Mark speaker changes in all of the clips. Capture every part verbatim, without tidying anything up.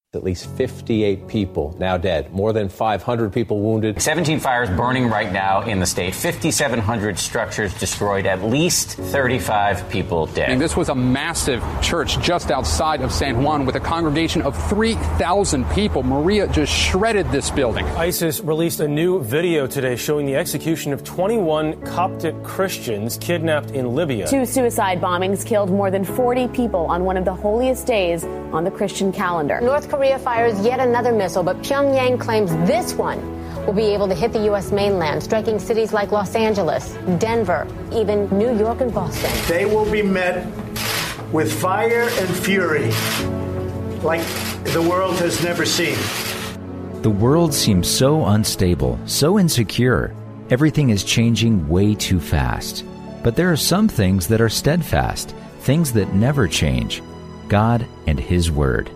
Speaker 1: At least fifty-eight people now dead, more than five hundred people wounded.
Speaker 2: seventeen fires burning right now in the state, fifty-seven hundred structures destroyed, at least thirty-five people dead.
Speaker 3: And this was a massive church just outside of San Juan with a congregation of three thousand people. Maria just shredded this building.
Speaker 4: ISIS released a new video today showing the execution of twenty-one Coptic Christians kidnapped in Libya.
Speaker 5: Two suicide bombings killed more than forty people on one of the holiest days on the Christian calendar.
Speaker 6: North Korea fires yet another missile, but Pyongyang claims this one will be able to hit the U S mainland, striking cities like Los Angeles, Denver, even New York and Boston.
Speaker 7: They will be met with fire and fury like the world has never seen.
Speaker 8: The world seems so unstable, so insecure. Everything is changing way too fast. But there are some things that are steadfast, things that never change. God and His Word.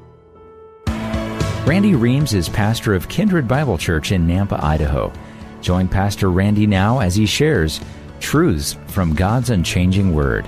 Speaker 8: Randy Reams is pastor of Kindred Bible Church in Nampa, Idaho. Join Pastor Randy now as he shares truths from God's unchanging Word.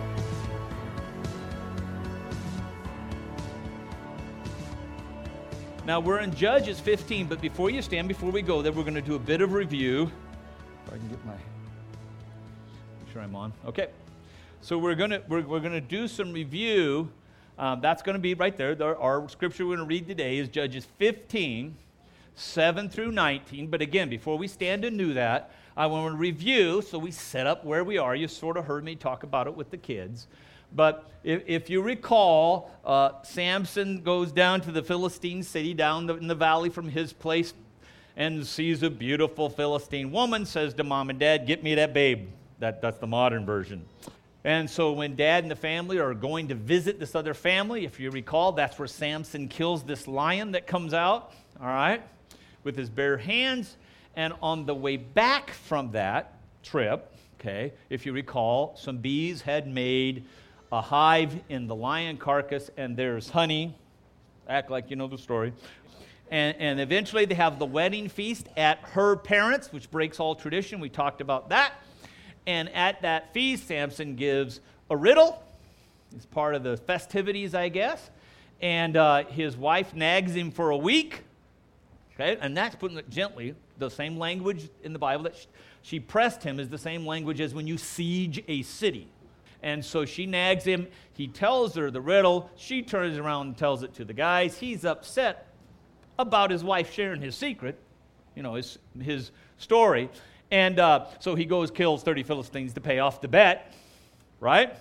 Speaker 9: Now, we're in Judges fifteen, but before you stand, before we go there, we're going to do a bit of review. If I can get my... Make sure I'm on. Okay. So we're going to we're, we're going to do some review. Um, that's going to be right there. There. Our scripture we're going to read today is Judges fifteen, seven through nineteen. But again, before we stand and do that, I want to review, so we set up where we are. You sort of heard me talk about it with the kids. But if, if you recall, uh, Samson goes down to the Philistine city down the, in the valley from his place and sees a beautiful Philistine woman, says to mom and dad, get me that babe. That, that's the modern version. And so when dad and the family are going to visit this other family, if you recall, that's where Samson kills this lion that comes out, all right, with his bare hands. And on the way back from that trip, okay, if you recall, some bees had made a hive in the lion carcass, and there's honey. Act like you know the story. And, and eventually they have the wedding feast at her parents', which breaks all tradition. We talked about that. And at that feast, Samson gives a riddle. It's part of the festivities, I guess. And uh, his wife nags him for a week. Okay, and that's putting it gently. The same language in the Bible that she, she pressed him is the same language as when you siege a city. And so she nags him. He tells her the riddle. She turns around and tells it to the guys. He's upset about his wife sharing his secret, you know, his, his story. And uh, so he goes, kills thirty Philistines to pay off the bet, right?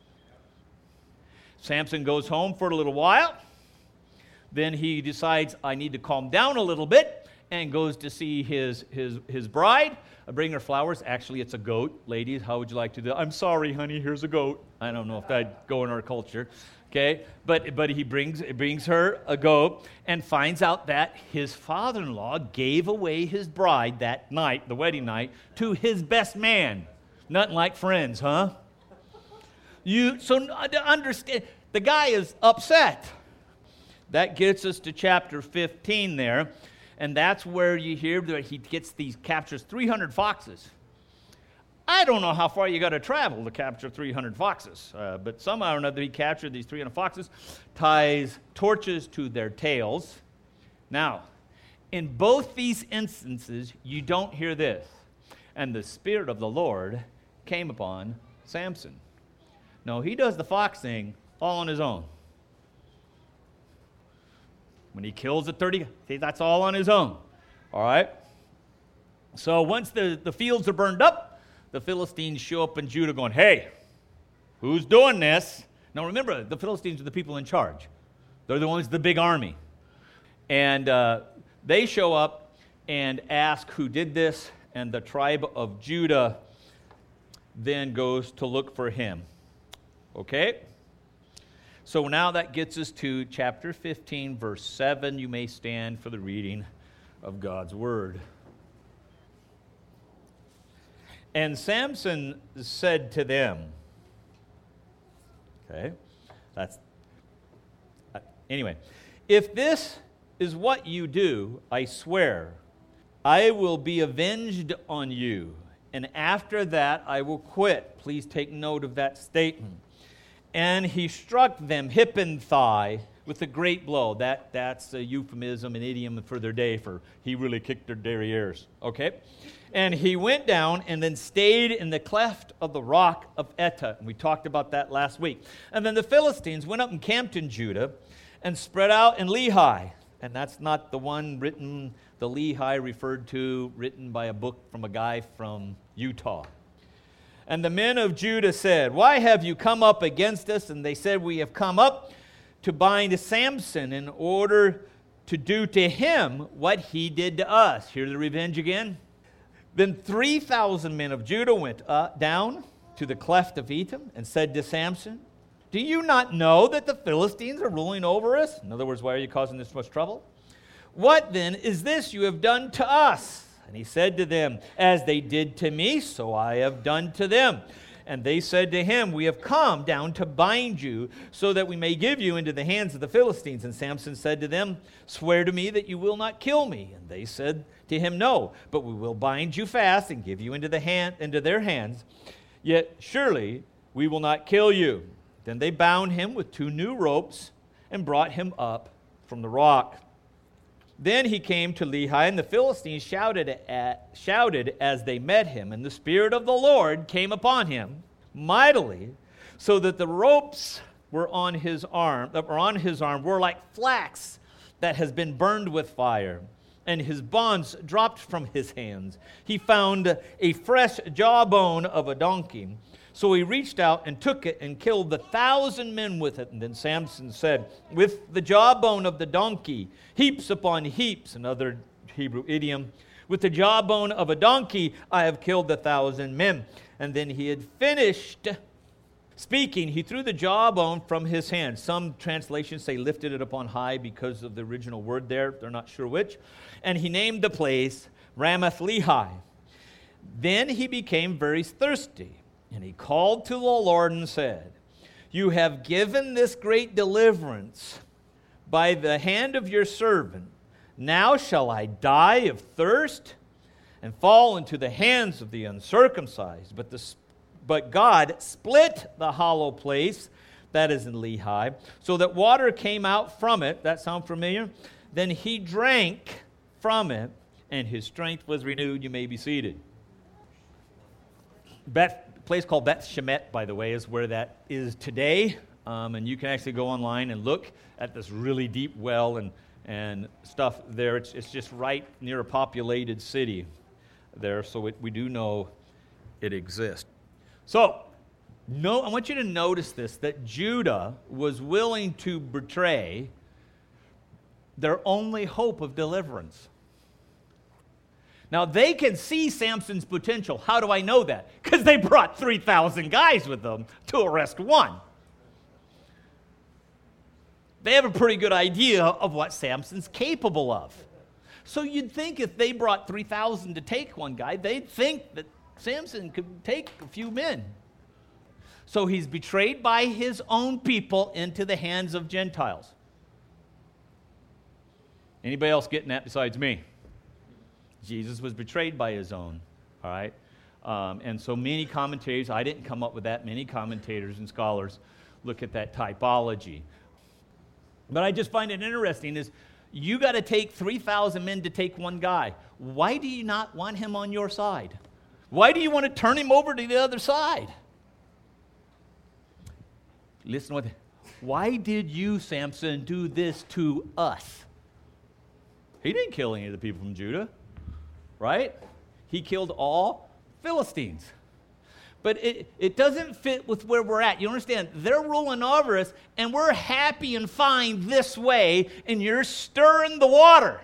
Speaker 9: Samson goes home for a little while. Then he decides, I need to calm down a little bit, and goes to see his his his bride. I bring her flowers. Actually, it's a goat. Ladies, how would you like to do? I'm sorry, honey, here's a goat. I don't know if that'd go in our culture. Okay, but but he brings brings her a goat and finds out that his father-in-law gave away his bride that night, the wedding night, to his best man. Nothing like friends, huh? You so to understand, the guy is upset. That gets us to chapter fifteen there, and that's where you hear that he gets these captures three hundred foxes. I don't know how far you got to travel to capture three hundred foxes, uh, but somehow or another he captured these three hundred foxes, ties torches to their tails. Now, in both these instances, you don't hear this. And the Spirit of the Lord came upon Samson. No, he does the fox thing all on his own. When he kills the thirty, see, that's all on his own. All right? So once the, the fields are burned up, the Philistines show up in Judah going, hey, who's doing this? Now remember, the Philistines are the people in charge. They're the ones, the big army. And uh, they show up and ask who did this, and the tribe of Judah then goes to look for him. Okay? So now that gets us to chapter fifteen, verse seven. You may stand for the reading of God's word. And Samson said to them, okay, that's, uh, anyway, if this is what you do, I swear, I will be avenged on you, and after that I will quit. Please take note of that statement. And he struck them hip and thigh with a great blow. That, that's a euphemism, an idiom for their day for he really kicked their derrieres, okay? And he went down and then stayed in the cleft of the rock of Etam. And we talked about that last week. And then the Philistines went up and camped in Judah and spread out in Lehi. And that's not the one written, the Lehi referred to, written by a book from a guy from Utah. And the men of Judah said, why have you come up against us? And they said, we have come up to bind Samson in order to do to him what he did to us. Hear the revenge again? Then three thousand men of Judah went uh, down to the cleft of Etam and said to Samson, do you not know that the Philistines are ruling over us? In other words, why are you causing this much trouble? What then is this you have done to us? And he said to them, as they did to me, so I have done to them. And they said to him, we have come down to bind you so that we may give you into the hands of the Philistines. And Samson said to them, swear to me that you will not kill me. And they said to him, no, but we will bind you fast and give you into the hand into their hands. Yet surely we will not kill you. Then they bound him with two new ropes and brought him up from the rock. Then he came to Lehi, and the Philistines shouted, at, shouted as they met him, and the Spirit of the Lord came upon him mightily, so that the ropes were on his arm, that were on his arm were like flax that has been burned with fire, and his bonds dropped from his hands. He found a fresh jawbone of a donkey. So he reached out and took it and killed the thousand men with it. And then Samson said, with the jawbone of the donkey, heaps upon heaps, another Hebrew idiom, with the jawbone of a donkey, I have killed the thousand men. And then he had finished speaking, he threw the jawbone from his hand. Some translations say lifted it upon high because of the original word there. They're not sure which. And he named the place Ramath Lehi. Then he became very thirsty. And he called to the Lord and said, you have given this great deliverance by the hand of your servant. Now shall I die of thirst and fall into the hands of the uncircumcised? But, the, but God split the hollow place that is in Lehi, so that water came out from it. That sound familiar? Then he drank from it, and his strength was renewed. You may be seated. Beth place called Beth Shemet, by the way, is where that is today. Um, and you can actually go online and look at this really deep well and, and stuff there. It's, it's just right near a populated city there, so it, we do know it exists. So, no, I want you to notice this, that Judah was willing to betray their only hope of deliverance. Now, they can see Samson's potential. How do I know that? Because they brought three thousand guys with them to arrest one. They have a pretty good idea of what Samson's capable of. So you'd think if they brought three thousand to take one guy, they'd think that Samson could take a few men. So he's betrayed by his own people into the hands of Gentiles. Anybody else getting that besides me? Jesus was betrayed by his own, all right? Um, and so many commentators, I didn't come up with that, many commentators and scholars look at that typology. But I just find it interesting is you got to take three thousand men to take one guy. Why do you not want him on your side? Why do you want to turn him over to the other side? Listen with it. Why did you, Samson, do this to us? He didn't kill any of the people from Judah. Right? He killed all Philistines. But it, it doesn't fit with where we're at. You understand? They're ruling over us, and we're happy and fine this way, and you're stirring the water.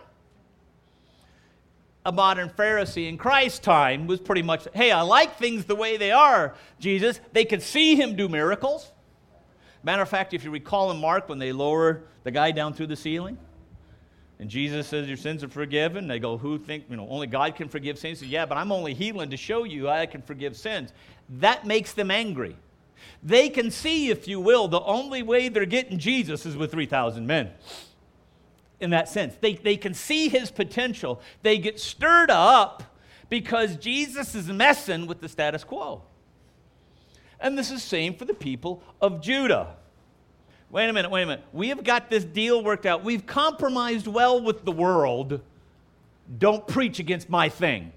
Speaker 9: A modern Pharisee in Christ's time was pretty much, hey, I like things the way they are, Jesus. They could see him do miracles. Matter of fact, if you recall in Mark, when they lower the guy down through the ceiling, and Jesus says, your sins are forgiven. They go, who think, you know, only God can forgive sins? He says, yeah, but I'm only healing to show you I can forgive sins. That makes them angry. They can see, if you will, the only way they're getting Jesus is with three thousand men. In that sense. They, they can see his potential. They get stirred up because Jesus is messing with the status quo. And this is the same for the people of Judah. Wait a minute, wait a minute. We have got this deal worked out. We've compromised well with the world. Don't preach against my thing.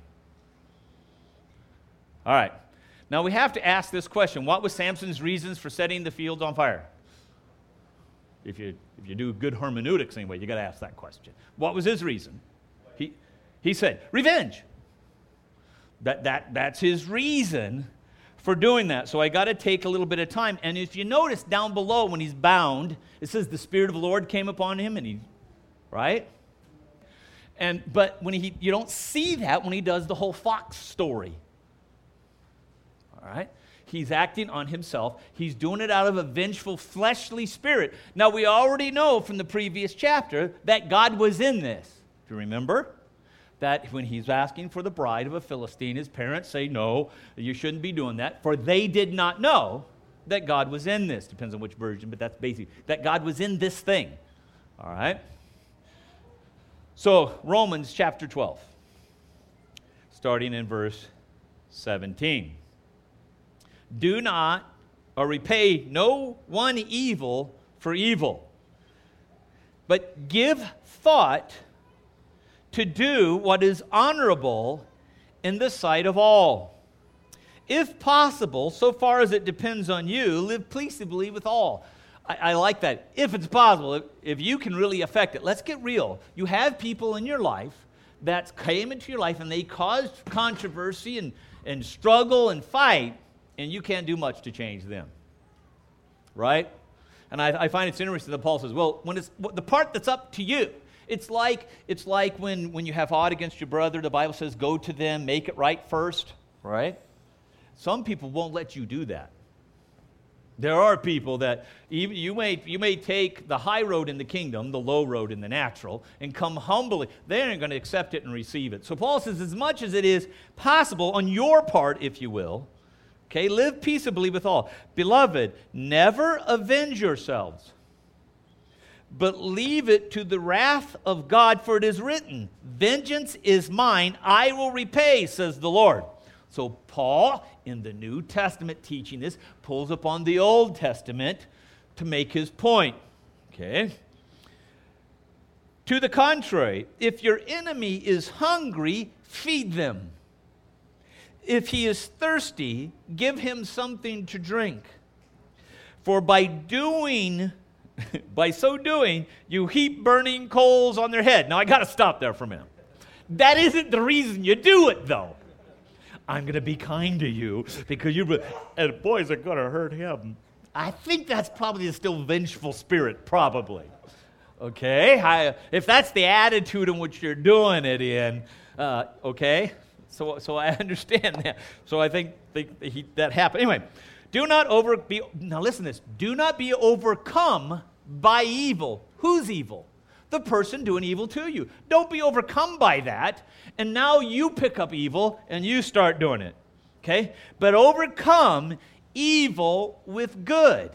Speaker 9: All right. Now we have to ask this question. What was Samson's reasons for setting the fields on fire? If you if you do good hermeneutics anyway, you got to ask that question. What was his reason? He he said, revenge. That that that's his reason for doing that. So I got to take a little bit of time. And if you notice down below when he's bound, it says the Spirit of the Lord came upon him, and he, right? And but when he, you don't see that when he does the whole fox story. All right? He's acting on himself. He's doing it out of a vengeful, fleshly spirit. Now, we already know from the previous chapter that God was in this. Do you remember? That when he's asking for the bride of a Philistine, his parents say, no, you shouldn't be doing that, for they did not know that God was in this. Depends on which version, but that's basic. That God was in this thing. All right? So, Romans chapter twelve, starting in verse seventeen. Do not, or repay no one evil for evil, but give thought to do what is honorable in the sight of all. If possible, so far as it depends on you, live peaceably with all. I, I like that. If it's possible, if, if you can really affect it. Let's get real. You have people in your life that came into your life and they caused controversy and, and struggle and fight, and you can't do much to change them. Right? And I, I find it's interesting that Paul says, well, when it's the part that's up to you, it's like it's like when, when you have aught against your brother, the Bible says, go to them, make it right first. Right? Some people won't let you do that. There are people that even you may you may take the high road in the kingdom, the low road in the natural, and come humbly. They aren't going to accept it and receive it. So Paul says, as much as it is possible on your part, if you will, okay, live peaceably with all. Beloved, never avenge yourselves, but leave it to the wrath of God, for it is written, vengeance is mine, I will repay, says the Lord. So Paul, in the New Testament teaching this, pulls upon the Old Testament to make his point. Okay? To the contrary, if your enemy is hungry, feed them. If he is thirsty, give him something to drink. For by doing, by so doing, you heap burning coals on their head. Now, I got to stop there for a minute. That isn't the reason you do it, though. I'm going to be kind to you because you, and boys are going to hurt him. I think that's probably a still vengeful spirit, probably. Okay? I, if that's the attitude in which you're doing it in, uh, okay? So, so I understand that. So I think, think that, he, that happened. Anyway, do not over be. Now listen to this. Do not be overcome by evil. Who's evil? The person doing evil to you. Don't be overcome by that. And now you pick up evil and you start doing it. Okay? But overcome evil with good.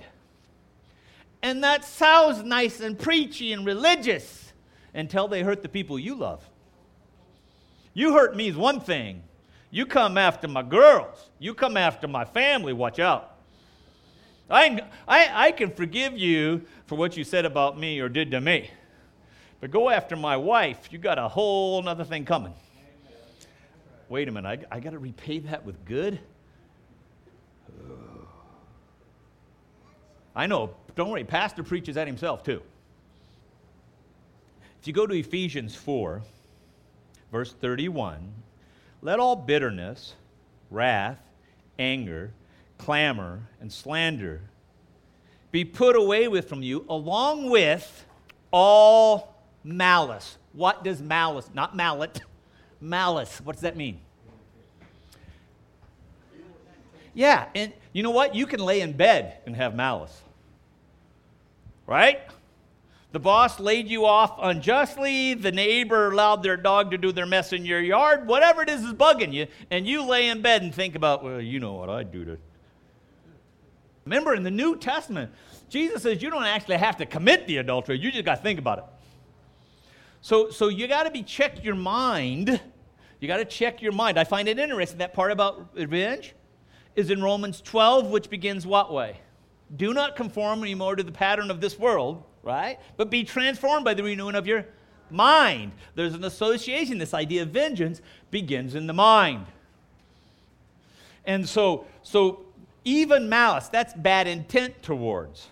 Speaker 9: And that sounds nice and preachy and religious until they hurt the people you love. You hurt me is one thing. You come after my girls. You come after my family. Watch out. I, I, I can forgive you for what you said about me or did to me. But go after my wife, you got a whole other thing coming. Wait a minute, I, I got to repay that with good? I know, don't worry, Pastor preaches that himself too. If you go to Ephesians four, verse thirty-one, let all bitterness, wrath, anger, clamor, and slander be put away with from you, along with all malice. What does malice, not mallet, malice, what does that mean? Yeah, and you know what? You can lay in bed and have malice. Right? The boss laid you off unjustly, the neighbor allowed their dog to do their mess in your yard, whatever it is is bugging you, and you lay in bed and think about, well, you know what I'd do to... Remember, in the New Testament, Jesus says you don't actually have to commit the adultery, you just got to think about it. So, so you got to be check your mind. You got to check your mind. I find it interesting, that part about revenge is in Romans twelve, which begins what way? Do not conform anymore to the pattern of this world, right? But be transformed by the renewing of your mind. There's an association. This idea of vengeance begins in the mind. And so, so even malice, that's bad intent towards.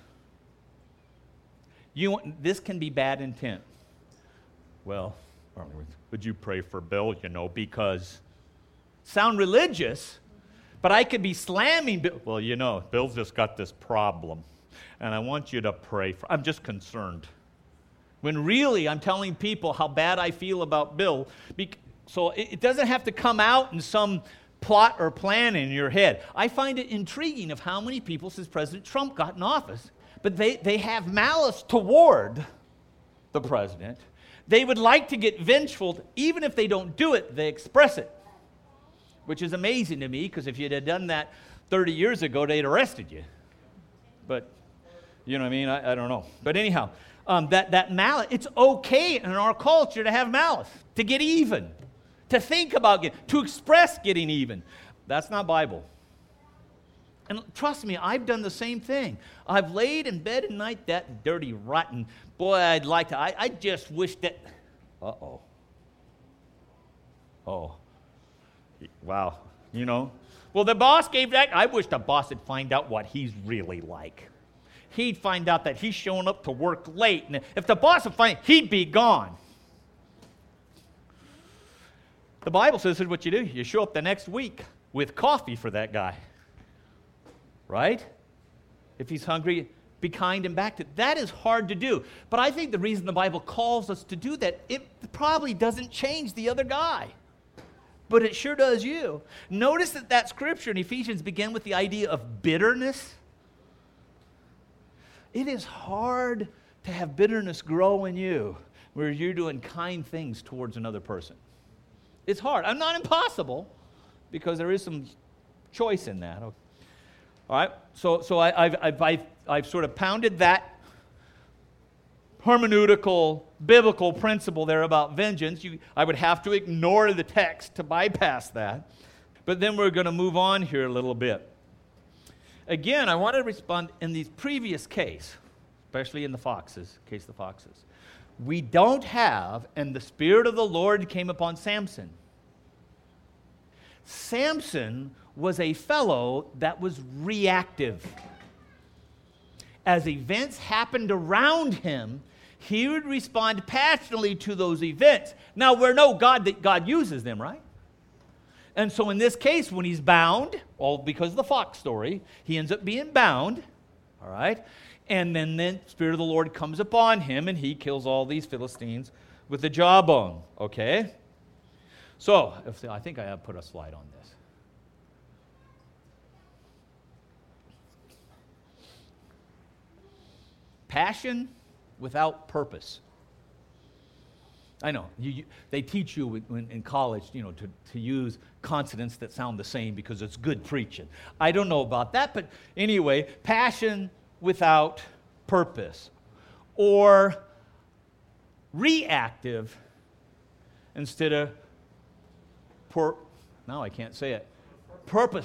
Speaker 9: You, this can be bad intent. Well, would you pray for Bill, you know, because sound religious, but I could be slamming Bill. Well, you know, Bill's just got this problem, and I want you to pray for, I'm just concerned. When really I'm telling people how bad I feel about Bill. So it doesn't have to come out in some plot or plan in your head. I find it intriguing of how many people since President Trump got in office, but they, they have malice toward the president. They would like to get vengeful. Even if they don't do it, they express it, which is amazing to me, because if you'd have done that thirty years ago, they'd arrested you. But, you know what I mean? I, I don't know. But anyhow, um, that, that malice, it's okay in our culture to have malice, to get even, to think about getting, to express getting even. That's not Bible. And trust me, I've done the same thing. I've laid in bed at night, that dirty, rotten, boy, I'd like to, I, I just wish that, uh-oh. Oh. Wow. You know? Well, the boss gave that, I wish the boss would find out what he's really like. He'd find out that he's showing up to work late, and if the boss would find, he'd be gone. The Bible says this is what you do. You show up the next week with coffee for that guy. Right? If he's hungry, be kind and back to it. That is hard to do. But I think the reason the Bible calls us to do that, it probably doesn't change the other guy. But it sure does you. Notice that that scripture in Ephesians began with the idea of bitterness. It is hard to have bitterness grow in you where you're doing kind things towards another person. It's hard. I'm not impossible, because there is some choice in that. Okay. All right, so so I, I've, I've, I've, I've sort of pounded that hermeneutical, biblical principle there about vengeance. You, I would have to ignore the text to bypass that. But then we're going to move on here a little bit. Again, I want to respond in the previous case, especially in the foxes, case of the foxes. We don't have, and the Spirit of the Lord came upon Samson. Samson was a fellow that was reactive. As events happened around him, he would respond passionately to those events. Now, we know God that God uses them, right? And so in this case, when he's bound, all because of the fox story, he ends up being bound, all right? And then the Spirit of the Lord comes upon him, and he kills all these Philistines with the jawbone, okay? So, if I think I have put a slide on this. Passion without purpose. I know, you, you, they teach you in, in college, you know, to, to use consonants that sound the same because it's good preaching. I don't know about that, but anyway, passion without purpose. Or reactive instead of, per, now I can't say it, purpose.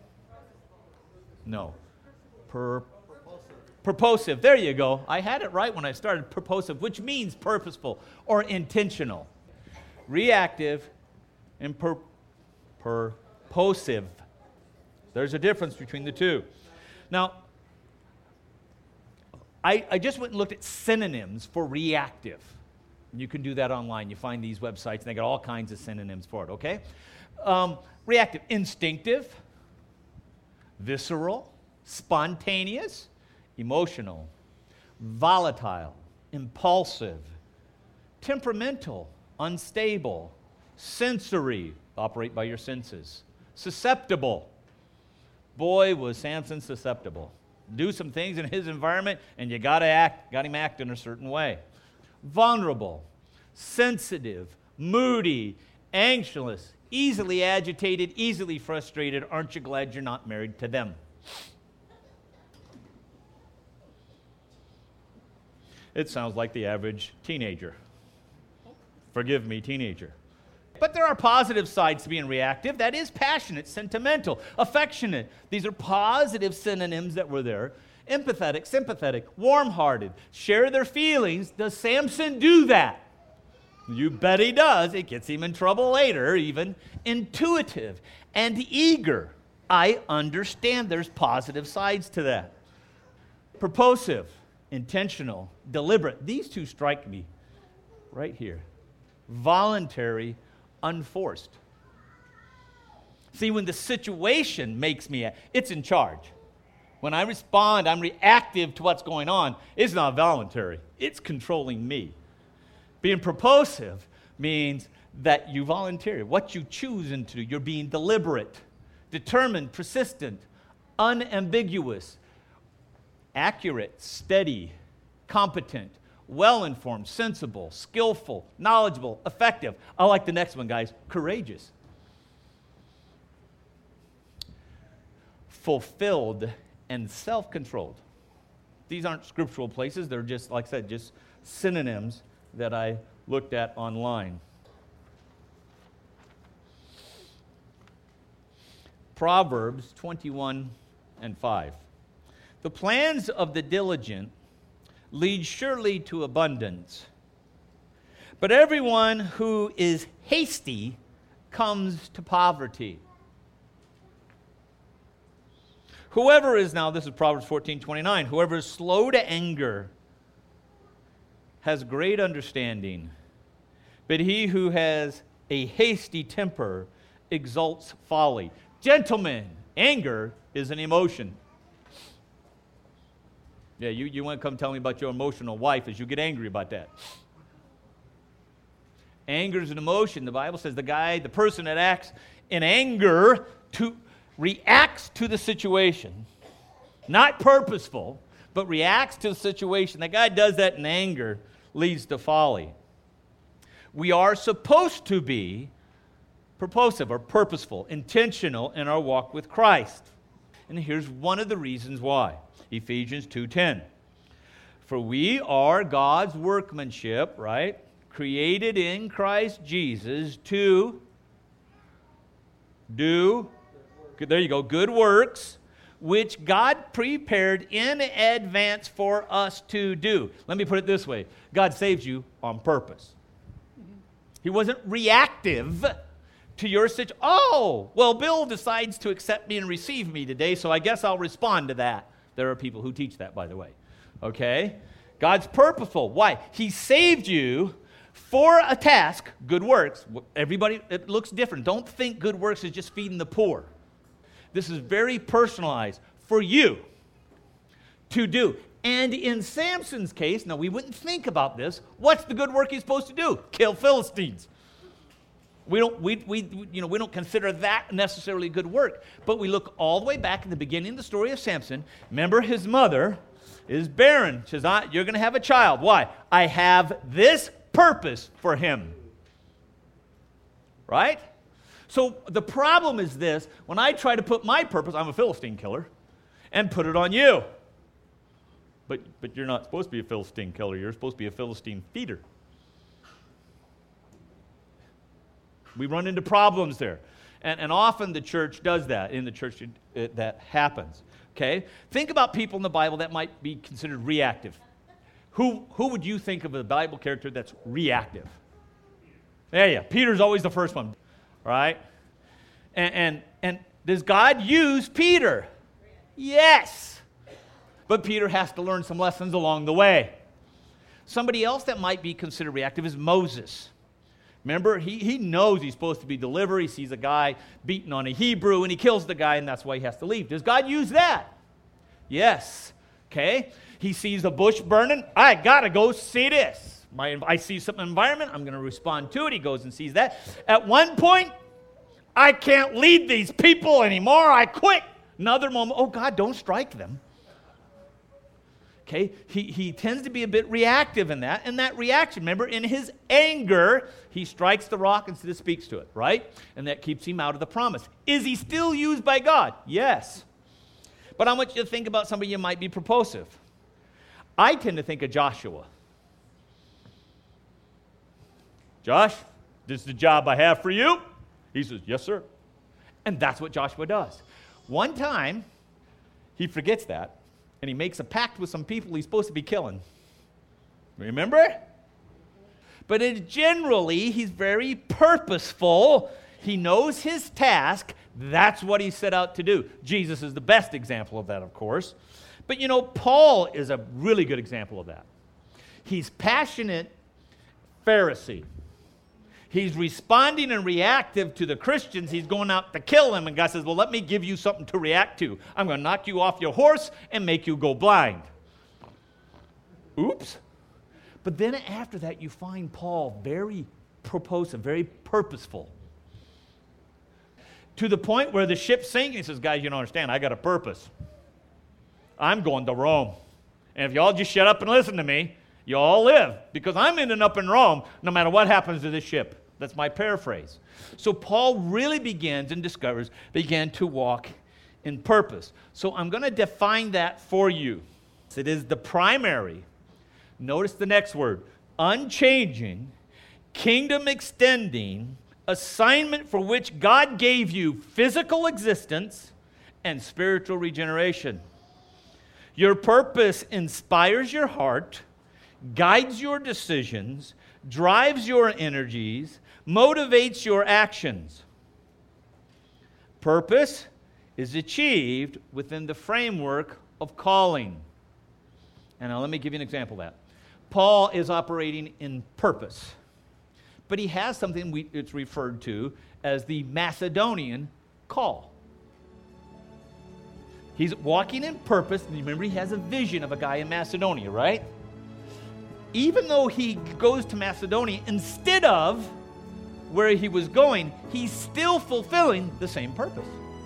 Speaker 9: No, per. Purposive, there you go. I had it right when I started, purposive, which means purposeful or intentional. Reactive and pur- purposive. There's a difference between the two. Now, I, I just went and looked at synonyms for reactive. You can do that online. You find these websites, and they got all kinds of synonyms for it, okay? Um, reactive, instinctive, visceral, spontaneous, emotional, volatile, impulsive, temperamental, unstable, sensory, operate by your senses, susceptible. Boy, was Samson susceptible. Do some things in his environment, and you got to act, got him act in a certain way. Vulnerable, sensitive, moody, anxious, easily agitated, easily frustrated. Aren't you glad you're not married to them? It sounds like the average teenager. Forgive me, teenager. But there are positive sides to being reactive. That is passionate, sentimental, affectionate. These are positive synonyms that were there. empathetic, sympathetic, warm-hearted, share their feelings. Does Samson do that? You bet he does. It gets him in trouble later, even. Intuitive and eager. I understand there's positive sides to that. Purposive, intentional, deliberate. These two strike me right here. Voluntary, unforced. See, when the situation makes me, it's in charge. When I respond, I'm reactive to what's going on. It's not voluntary. It's controlling me. Being purposive means that you volunteer. What you choose to do, you're being deliberate, determined, persistent, unambiguous, accurate, steady, competent, well-informed, sensible, skillful, knowledgeable, effective. I like the next one, guys. Courageous. Fulfilled and self-controlled. These aren't scriptural places. They're just, like I said, just synonyms that I looked at online. Proverbs twenty-one and five. The plans of the diligent lead surely to abundance, but everyone who is hasty comes to poverty. Whoever is, now this is Proverbs fourteen twenty-nine, whoever is slow to anger has great understanding, but he who has a hasty temper exalts folly. Gentlemen, anger is an emotion. Yeah, you, you want to come tell me about your emotional wife as you get angry about that. Anger is an emotion. The Bible says the guy, the person that acts in anger to reacts to the situation, not purposeful, but reacts to the situation. That guy does that in anger, leads to folly. We are supposed to be purposive or purposeful, intentional in our walk with Christ. And here's one of the reasons why. Ephesians two ten. For we are God's workmanship, right? Created in Christ Jesus to do, there you go, good works, which God prepared in advance for us to do. Let me put it this way. God saves you on purpose. He wasn't reactive to your situation. Oh, well, Bill decides to accept me and receive me today, so I guess I'll respond to that. There are people who teach that, by the way. Okay? God's purposeful. Why? He saved you for a task, good works. Everybody, it looks different. Don't think good works is just feeding the poor. This is very personalized for you to do. And in Samson's case, now we wouldn't think about this. What's the good work he's supposed to do? Kill Philistines. We don't, we, we, you know, we don't consider that necessarily good work. But we look all the way back in the beginning of the story of Samson. Remember, his mother is barren. She says, ah, you're going to have a child. Why? I have this purpose for him. Right? So the problem is this. When I try to put my purpose, I'm a Philistine killer, and put it on you. But, but you're not supposed to be a Philistine killer. You're supposed to be a Philistine feeder. We run into problems there. And, and often the church does that. In the church, it, it, that happens. Okay? Think about people in the Bible that might be considered reactive. Who, who would you think of a Bible character that's reactive? There you go. Peter's always the first one. Right? And, and, and does God use Peter? Yes. But Peter has to learn some lessons along the way. Somebody else that might be considered reactive is Moses. Remember, he, he knows he's supposed to be delivered. He sees a guy beating on a Hebrew, and he kills the guy, and that's why he has to leave. Does God use that? Yes. Okay? He sees a bush burning. I got to go see this. My, I see some environment. I'm going to respond to it. He goes and sees that. At one point, I can't lead these people anymore. I quit. Another moment, oh, God, don't strike them. Okay, he, he tends to be a bit reactive in that. And that reaction, remember, in his anger, he strikes the rock instead of speaks to it, right? And that keeps him out of the promise. Is he still used by God? Yes. But I want you to think about somebody you might be purposive. I tend to think of Joshua. Josh, this is the job I have for you. He says, yes, sir. And that's what Joshua does. One time, he forgets that. and he makes a pact with some people he's supposed to be killing. Remember? But it, generally, he's very purposeful. He knows his task. That's what he set out to do. Jesus is the best example of that, of course. But you know, Paul is a really good example of that. He's passionate Pharisee. He's responding and reactive to the Christians. He's going out to kill them. And God says, well, let me give you something to react to. I'm going to knock you off your horse and make you go blind. Oops. But then after that, you find Paul very propositive, very purposeful. To the point where the ship's sinking, he says, guys, you don't understand. I got a purpose. I'm going to Rome. And if y'all just shut up and listen to me, you all live, because I'm ending up in Rome no matter what happens to this ship. That's my paraphrase. So Paul really begins and discovers, began to walk in purpose. So I'm going to define that for you. It is the primary, notice the next word, unchanging, kingdom extending, assignment for which God gave you physical existence and spiritual regeneration. Your purpose inspires your heart, guides your decisions, drives your energies, motivates your actions. Purpose is achieved within the framework of calling. And now let me give you an example of that. Paul is operating in purpose, but he has something we, it's referred to as the Macedonian call. He's walking in purpose, and remember he has a vision of a guy in Macedonia, right? Even though he goes to Macedonia instead of where he was going, he's still fulfilling the same purpose.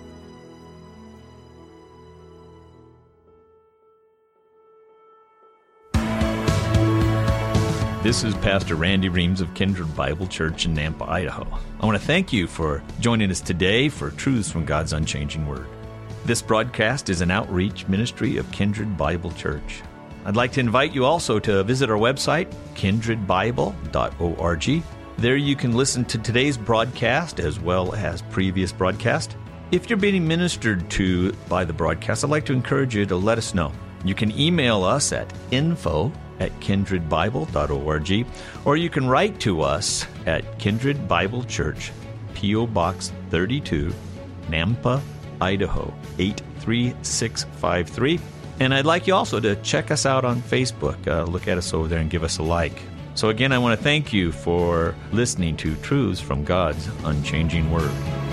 Speaker 10: This is Pastor Randy Reams of Kindred Bible Church in Nampa, Idaho. I want to thank you for joining us today for Truths from God's Unchanging Word. This broadcast is an outreach ministry of Kindred Bible Church. I'd like to invite you also to visit our website, kindred bible dot org. There you can listen to today's broadcast as well as previous broadcasts. If you're being ministered to by the broadcast, I'd like to encourage you to let us know. You can email us at info at kindred bible dot org, or you can write to us at Kindred Bible Church, P O Box thirty-two, Nampa, Idaho, eight three six five three. And I'd like you also to check us out on Facebook. Uh, look at us over there and give us a like. So again, I want to thank you for listening to Truths from God's Unchanging Word.